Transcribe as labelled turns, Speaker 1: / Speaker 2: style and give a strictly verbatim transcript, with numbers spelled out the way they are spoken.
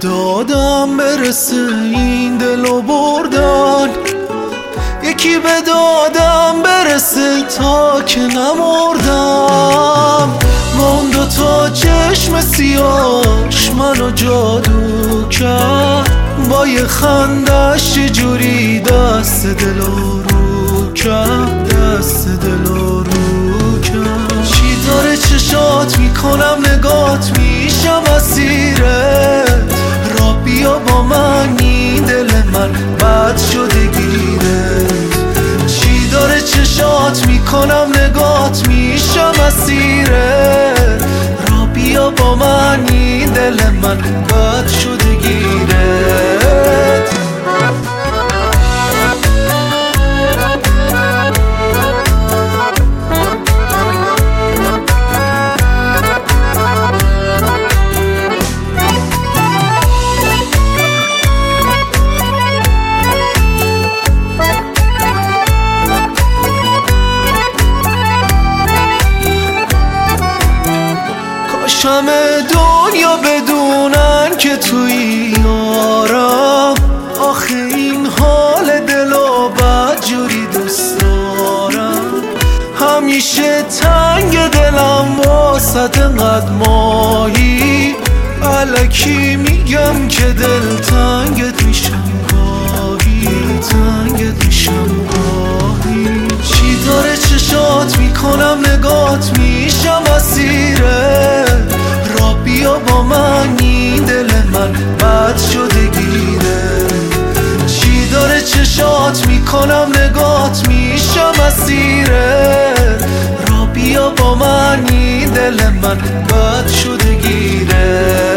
Speaker 1: دادم برسه این دلو بردن، یکی به دادم برسه تا که نمردم. با اون دوتا چشم سیاش منو جادو کرد، با یه خندش جوری دست دلو رو کرد، دست دلو رو کرد. چی داره چشات میکنم نگات میشم اسیرت، را بیا با من این دل من بد شده گیرت. چی داره چشات میکنم نگات میشم اسیرت، را بیا با من این دل من بد شده گیرت. همه دنیا بدونن که توی یارم، آخه این حال دلو بدجوری دوست دارم. همیشه تنگ دلم واسط انقدر ماهی، الکی میگم که دل تنگت میشم گاهی، تنگت میشم گاهی. چی داره چشات میکنم نگات میشم اسیرت، را بیا با من این دل من بد شده گیره. چی داره چشات میکنم نگات میشم اسیرت، را بیا با من این دل من بد شده گیره.